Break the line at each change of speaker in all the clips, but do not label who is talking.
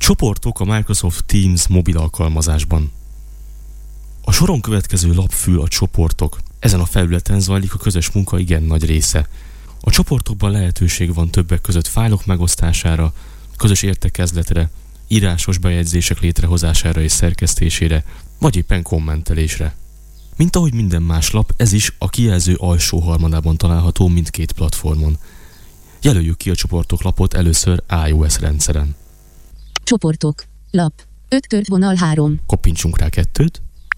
Csoportok a Microsoft Teams mobil alkalmazásban. A soron következő lapfül a csoportok. Ezen a felületen zajlik a közös munka igen nagy része. A csoportokban lehetőség van többek között fájlok megosztására, közös értekezletre, írásos bejegyzések létrehozására és szerkesztésére, vagy éppen kommentelésre. Mint ahogy minden más lap, ez is a kijelző alsó harmadában található mindkét platformon. Jelöljük ki a csoportok lapot először iOS rendszeren.
Csoportok. Lap. 5 tört vonal 3.
Koppintsunk rá 2-t.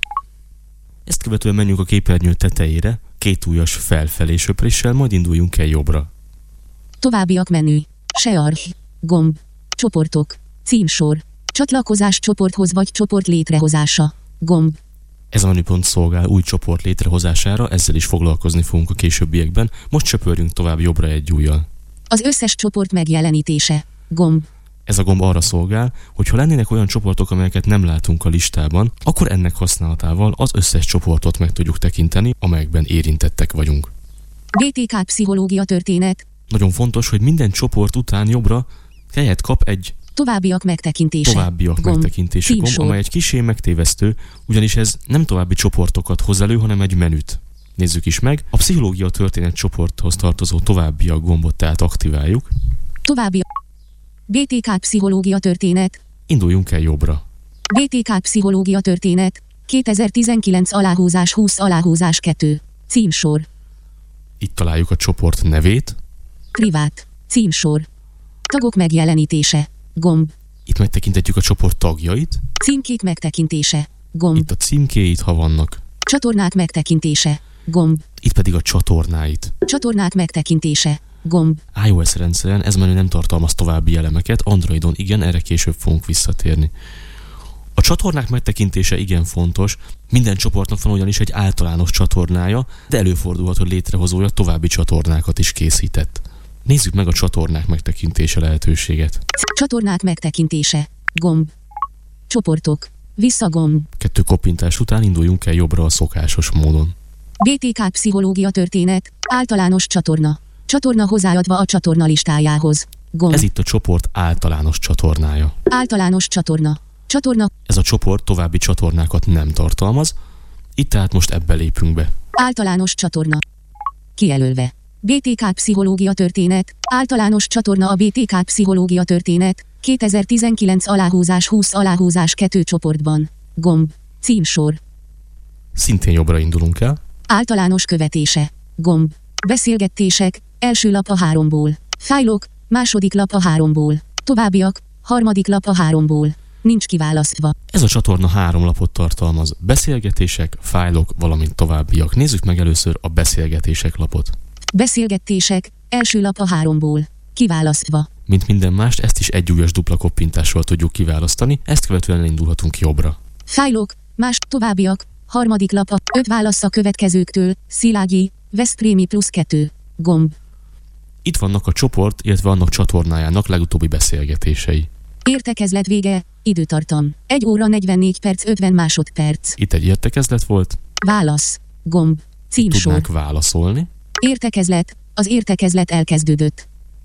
Ezt követően menjünk a képernyő tetejére, 2 ujjas felfelé söpréssel, majd induljunk el jobbra.
Továbbiak menü. Share. Gomb. Csoportok. Címsor. Csatlakozás csoporthoz vagy csoport létrehozása. Gomb.
Ez a menüpont szolgál új csoport létrehozására, ezzel is foglalkozni fogunk a későbbiekben, most söpörjünk tovább jobbra egy ujjal.
Az összes csoport megjelenítése. Gomb.
Ez a gomb arra szolgál, hogy ha lennének olyan csoportok, amelyeket nem látunk a listában, akkor ennek használatával az összes csoportot meg tudjuk tekinteni, amelyekben érintettek vagyunk.
BTK pszichológia történet.
Nagyon fontos, hogy minden csoport után jobbra helyet kap egy
Továbbiak megtekintése.
Gomb, amely egy kissé megtévesztő, ugyanis ez nem további csoportokat hoz elő, hanem egy menüt. Nézzük is meg. A pszichológia történet csoporthoz tartozó továbbiak gombot tehát aktiváljuk.
Továbbiak. BTK pszichológia történet.
Induljunk el jobbra.
BTK pszichológia történet. 2019 aláhúzás 20 aláhúzás 2. Címsor.
Itt találjuk a csoport nevét.
Privát. Címsor. Tagok megjelenítése. Gomb.
Itt megtekintetjük a csoport tagjait.
Címkék megtekintése. Gomb.
Itt a címkéit, ha vannak.
Csatornák megtekintése. Gomb.
Itt pedig a csatornáit.
Csatornák megtekintése. Gomb.
iOS rendszeren ez menü nem tartalmaz további elemeket, Androidon igen, erre később fogunk visszatérni. A csatornák megtekintése igen fontos, minden csoportnak van ugyanis egy általános csatornája, de előfordulhat, hogy létrehozója további csatornákat is készített. Nézzük meg a csatornák megtekintése lehetőséget.
Csatornák megtekintése. Gomb. Csoportok. Visszagomb.
2 koppintás után induljunk el jobbra a szokásos módon.
BTK pszichológia történet. Általános csatorna. Csatorna hozzáadva a csatorna listájához. Gomb.
Ez itt a csoport általános csatornája.
Általános csatorna. Csatorna.
Ez a csoport további csatornákat nem tartalmaz, itt tehát most ebbe lépünk be.
Általános csatorna. Kijelölve. BTK pszichológia történet. Általános csatorna a BTK pszichológia történet. 2019 aláhúzás 20 aláhúzás 2 csoportban. Gomb. Címsor.
Szintén jobbra indulunk el.
Általános követése. Gomb. Beszélgetések. Első lap a 3-ból. Fájlok. Második lap a 3-ból. Továbbiak. Harmadik lap a 3-ból. Nincs kiválasztva.
Ez a csatorna 3 lapot tartalmaz. Beszélgetések, fájlok, valamint továbbiak. Nézzük meg először a beszélgetések lapot.
Beszélgetések. Első lap a 3-ból. Kiválasztva.
Mint minden mást, ezt is egy ujjas dupla koppintással tudjuk kiválasztani, ezt követően indulhatunk jobbra.
Fájlok. Más. Továbbiak. Harmadik lap a 5 válasz a következőktől. Szilágyi. Veszprémi +2. Gomb.
Itt vannak a csoport, illetve annak csatornájának legutóbbi beszélgetései.
Értekezlet vége. Időtartam. 1 óra 44 perc 50 másodperc.
Itt egy értekezlet volt.
Válasz. Gomb. Címsor.
Tudnánk válaszolni.
Értekezlet. Az értekezlet elkezdődött.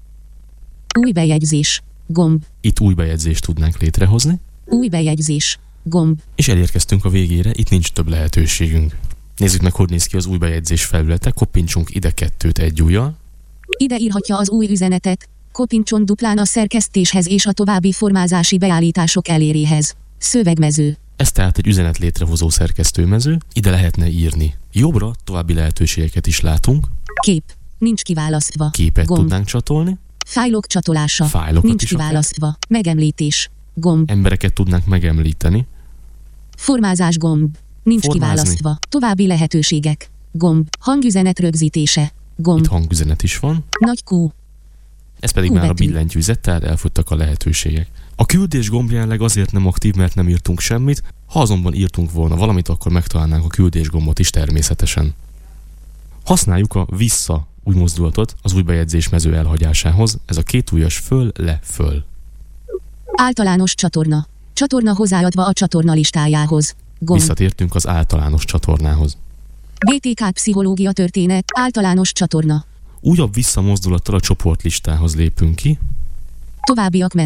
Új bejegyzés. Gomb.
Itt új bejegyzést tudnánk létrehozni.
Új bejegyzés. Gomb.
És elérkeztünk a végére, itt nincs több lehetőségünk. Nézzük meg, hogy néz ki az új bejegyzés felülete, koppintsunk ide 2-t egy ujjal.
Ide írhatja az új üzenetet. Koppintson duplán a szerkesztéshez és a további formázási beállítások eléréhez. Szövegmező.
Ez tehát egy üzenet létrehozó szerkesztőmező, ide lehetne írni. Jobbra további lehetőségeket is látunk.
Kép. Nincs kiválasztva.
Képet
Gomb.
tudnánk csatolni.
Fájlok csatolása.
Fájlokat
Nincs
is
kiválasztva. Akár. Megemlítés. Gomb.
Embereket tudnánk megemlíteni.
Formázás gomb. Nincs
Formázni.
Kiválasztva. További lehetőségek. Gomb. Hangüzenet rögzítése. Gomb.
Itt hangüzenet is van.
Nagy Q.
Ez pedig már a billentyűzet, tehát elfogytak a lehetőségek. A küldés gomb jelenleg azért nem aktív, mert nem írtunk semmit, ha azonban írtunk volna valamit, akkor megtalálnánk a küldés gombot is természetesen. Használjuk a vissza új mozdulatot az új bejegyzés mező elhagyásához, ez a 2 ujjas föl, le, föl.
Általános csatorna. Csatorna hozzáadva a csatorna listájához. Gomb.
Visszatértünk az általános csatornához.
BTK pszichológia történet. Általános csatorna.
Újabb visszamozdulattal a csoportlistához lépünk ki.
Továbbiak menü.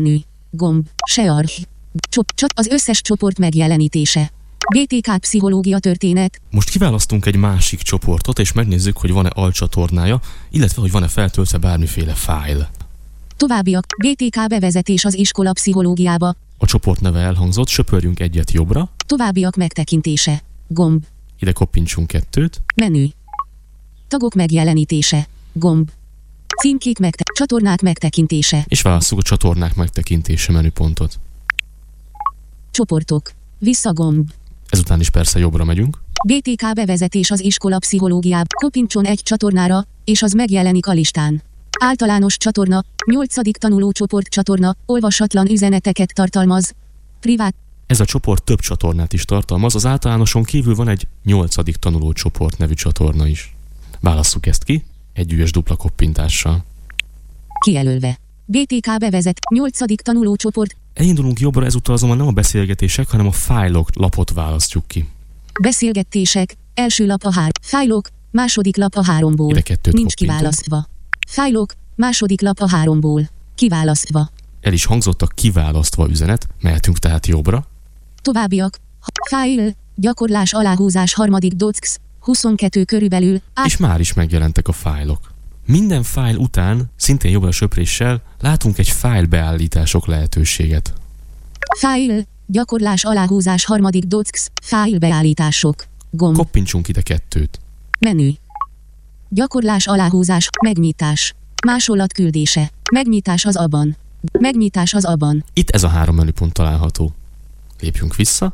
Gomb. Share. Az összes csoport megjelenítése. BTK pszichológia történet.
Most kiválasztunk egy másik csoportot, és megnézzük, hogy van-e alcsatornája, illetve hogy van-e feltöltve bármiféle fájl.
Továbbiak. BTK bevezetés az iskola pszichológiába.
A csoport neve elhangzott, söpörjünk egyet jobbra.
Továbbiak megtekintése. Gomb.
Ide koppintsunk 2.
Menü. Tagok megjelenítése. Gomb. Címkék csatornák megtekintése.
És válasszuk a csatornák megtekintése menüpontot.
Csoportok. Visszagomb.
Ezután is persze jobbra megyünk.
BTK bevezetés az iskola pszichológiába. Koppintson egy csatornára, és az megjelenik a listán. Általános csatorna, 8. tanulócsoport csatorna, olvasatlan üzeneteket tartalmaz. Privát.
Ez a csoport több csatornát is tartalmaz, az általánoson kívül van egy 8. tanulócsoport nevű csatorna is. Válasszuk ezt ki, egy ügyes dupla koppintással.
Kijelölve. BTK bevezet, 8. tanulócsoport.
Elindulunk jobbra, ezúttal azonban nem a beszélgetések, hanem a fájlok lapot választjuk ki.
Beszélgetések, első lap a 3. Fájlok, második lap a 3-ból.
Ide 2
Nincs kiválasztva. Fájlok, második lap a 3-ból. Kiválasztva.
El is hangzott a kiválasztva üzenet, mehetünk tehát jobbra.
Továbbiak. Fájl, gyakorlás aláhúzás 3. docx, 22 körülbelül.
És már is megjelentek a fájlok. Minden fájl után, szintén jobbra söpréssel, látunk egy fájl beállítások lehetőséget.
Fájl, gyakorlás aláhúzás 3. docx, fájl beállítások. Gomb.
Koppintsunk ide 2.
Menü. Gyakorlás aláhúzás, megnyitás. Másolat küldése. Megnyitás az abban. Megnyitás az abban.
Itt ez a 3 menüpont található. Lépjünk vissza.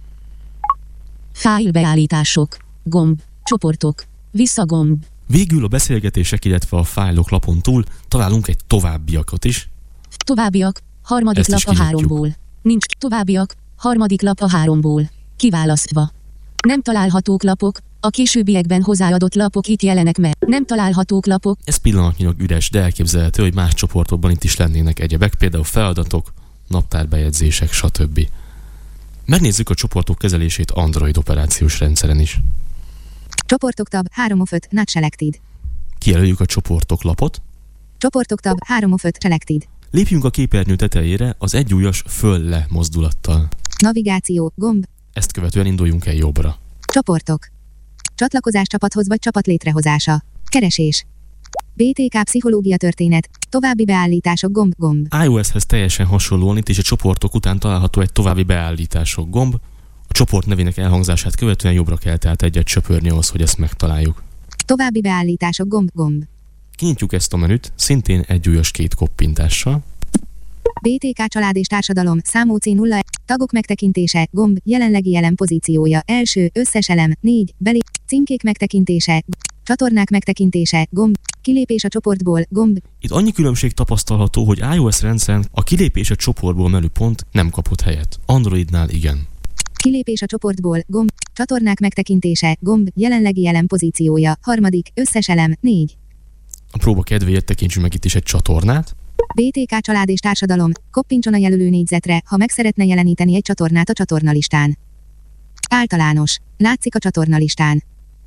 Fájl beállítások. Gomb. Csoportok. Visszagomb.
Végül a beszélgetések, illetve a fájlok lapon túl találunk egy továbbiakot is.
Továbbiak. 3. lap a 3-ból. Nincs továbbiak. 3. lap a 3-ból. Kiválasztva. Nem találhatók lapok. A későbbiekben hozzáadott lapok itt jelenek meg. Nem találhatók lapok.
Ez pillanatnyilag üres, de elképzelhető, hogy más csoportokban itt is lennének egyebek, például feladatok, naptárbejegyzések, stb. Megnézzük a csoportok kezelését Android operációs rendszeren is.
Csoportok tab 3 of 5 not selected.
Kijelöljük a csoportok lapot.
Csoportok tab 3 of 5 selected.
Lépjünk a képernyő tetejére az egyújas föl-le mozdulattal.
Navigáció, gomb.
Ezt követően induljunk el jobbra.
Csoportok. Csatlakozás csapathoz vagy csapat létrehozása. Keresés. BTK pszichológia történet. További beállítások gomb.
iOS-hez teljesen hasonlóan itt is a csoportok után található egy további beállítások gomb. A csoport nevének elhangzását követően jobbra kell tehát egyet söpörni ahhoz, hogy ezt megtaláljuk.
További beállítások gomb.
Kinyitjuk ezt a menüt, szintén egyújas 2 koppintással.
BTK család és társadalom, számú C0, tagok megtekintése, gomb, jelenlegi jelen pozíciója, első, összes elem, 4, címkék megtekintése, csatornák megtekintése, gomb, kilépés a csoportból, gomb.
Itt annyi különbség tapasztalható, hogy iOS rendszeren a kilépés a csoportból menüpont nem kapott helyet. Androidnál igen.
Kilépés a csoportból, gomb, csatornák megtekintése, gomb, jelenlegi jelen pozíciója, 3, összes elem, 4.
A próba kedvéért tekintsünk meg itt is egy csatornát.
BTK család és társadalom, koppintson a jelölő négyzetre, ha meg szeretne jeleníteni egy csatornát a csatornalistán. Általános. Látszik a csatornalistán.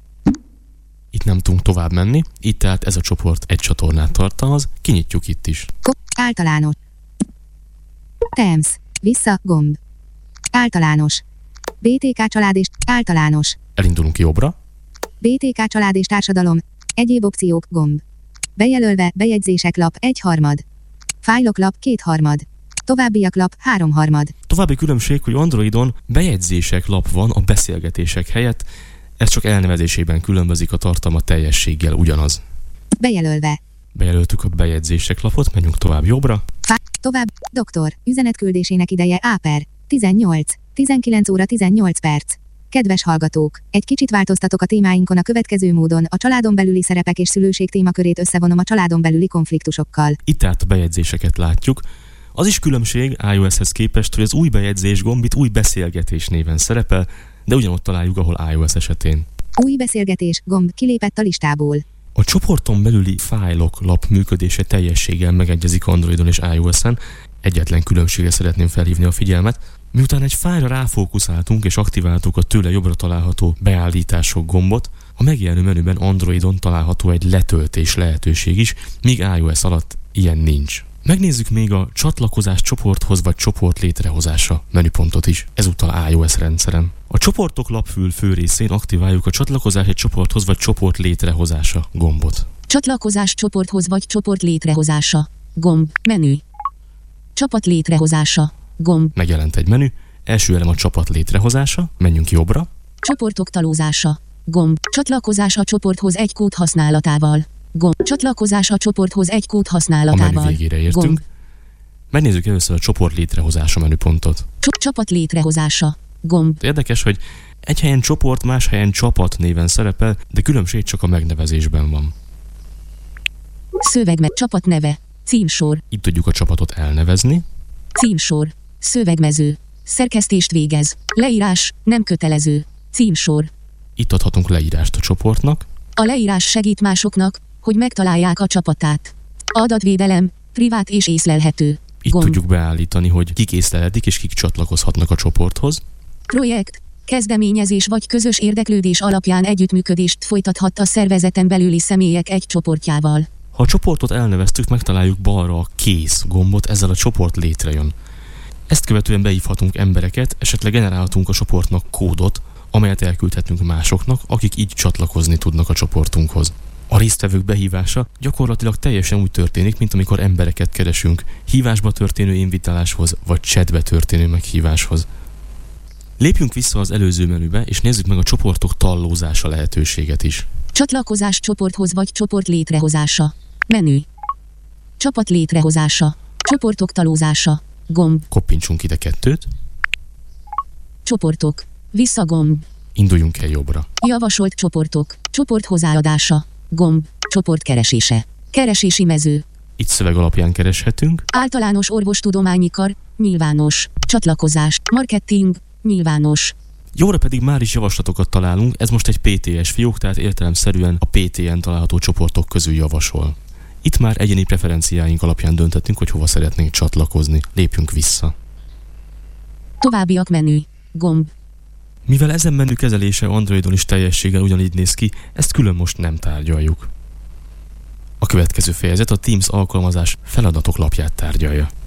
Itt nem tudunk tovább menni, itt tehát ez a csoport egy csatornát tartalmaz, kinyitjuk itt is.
Általános. Teams. Vissza, gomb. Általános. BTK család és általános.
Elindulunk jobbra.
BTK család és társadalom. Egyéb opciók, gomb. Bejelölve, bejegyzések lap 1/3. Fájlok lap 2/3. Továbbiak lap 3/3.
További különbség, hogy Androidon bejegyzések lap van a beszélgetések helyett, ez csak elnevezésében különbözik, a tartalma teljességgel ugyanaz.
Bejelölve.
Bejelöltük a bejegyzések lapot, menjünk tovább jobbra.
Tovább, doktor, üzenetküldésének ideje A/per 18, 19 óra 18 perc. Kedves hallgatók, egy kicsit változtatok a témáinkon a következő módon, a családon belüli szerepek és szülőség témakörét összevonom a családon belüli konfliktusokkal.
Itt tehát a bejegyzéseket látjuk. Az is különbség iOS-hez képest, hogy az új bejegyzés gomb itt új beszélgetés néven szerepel, de ugyanott találjuk, ahol iOS esetén.
Új beszélgetés gomb kilépett a listából.
A csoporton belüli fájlok lap működése teljességgel megegyezik Androidon és iOS-en. Egyetlen különbségre szeretném felhívni a figyelmet. Miután egy fájlra ráfókuszáltunk és aktiváltuk a tőle jobbra található beállítások gombot, a megjelenő menüben Androidon található egy letöltés lehetőség is, míg iOS alatt ilyen nincs. Megnézzük még a csatlakozás csoporthoz vagy csoport létrehozása menüpontot is, ezúttal iOS rendszeren. A csoportok lapfül fő részén aktiváljuk a csatlakozás egy csoporthoz vagy csoport létrehozása gombot.
Csatlakozás csoporthoz vagy csoport létrehozása. Gomb. Menü. Csapat létrehozása. Gomb.
Megjelent egy menü. Első elem a csapat létrehozása. Menjünk jobbra.
Csoportok talózása. Gomb. Csatlakozás a csoporthoz egy kód használatával. Gomb. Csatlakozás a csoporthoz egy kód használatával.
A menü végére értünk. Gomb. Megnézzük először a csoport létrehozása menüpontot.
Csapat létrehozása. Gomb.
Érdekes, hogy egy helyen csoport, más helyen csapat néven szerepel, de különbség csak a megnevezésben van.
Szöveg csapat neve. Címsor.
Itt tudjuk a csapatot elnevezni.
Címsor. Szövegmező. Szerkesztést végez. Leírás. Nem kötelező. Címsor.
Itt adhatunk leírást a csoportnak.
A leírás segít másoknak, hogy megtalálják a csapatát. Adatvédelem. Privát és észlelhető.
Itt tudjuk beállítani, hogy kik észlelhetik és kik csatlakozhatnak a csoporthoz.
Projekt. Kezdeményezés vagy közös érdeklődés alapján együttműködést folytathat a szervezeten belüli személyek egy csoportjával.
Ha a csoportot elneveztük, megtaláljuk balra a kész gombot, ezzel a csoport létrejön. Ezt követően behívhatunk embereket, esetleg generálhatunk a csoportnak kódot, amelyet elküldhetünk másoknak, akik így csatlakozni tudnak a csoportunkhoz. A résztvevők behívása gyakorlatilag teljesen úgy történik, mint amikor embereket keresünk hívásba történő invitáláshoz, vagy chatbe történő meghíváshoz. Lépjünk vissza az előző menübe, és nézzük meg a csoportok tallózása lehetőséget is.
Csatlakozás csoporthoz vagy csoport létrehozása. Menü. Csapat létrehozása. Csoportok talózása. Gomb.
Koppintsunk ide 2.
Csoportok. Visszagomb.
Induljunk el jobbra.
Javasolt csoportok. Csoport hozzáadása. Gomb. Csoport keresése. Keresési mező.
Itt szöveg alapján kereshetünk.
Általános orvostudományi kar. Nyilvános. Csatlakozás. Marketing. Nyilvános.
Jóra pedig már is javaslatokat találunk, ez most egy PTS fiók, tehát értelemszerűen a PTN található csoportok közül javasol. Itt már egyéni preferenciáink alapján döntetünk, hogy hova szeretnénk csatlakozni. Lépjünk vissza.
Továbbiak menü. Gomb.
Mivel ezen menü kezelése Androidon is teljességgel ugyanígy néz ki, ezt külön most nem tárgyaljuk. A következő fejezet a Teams alkalmazás feladatok lapját tárgyalja.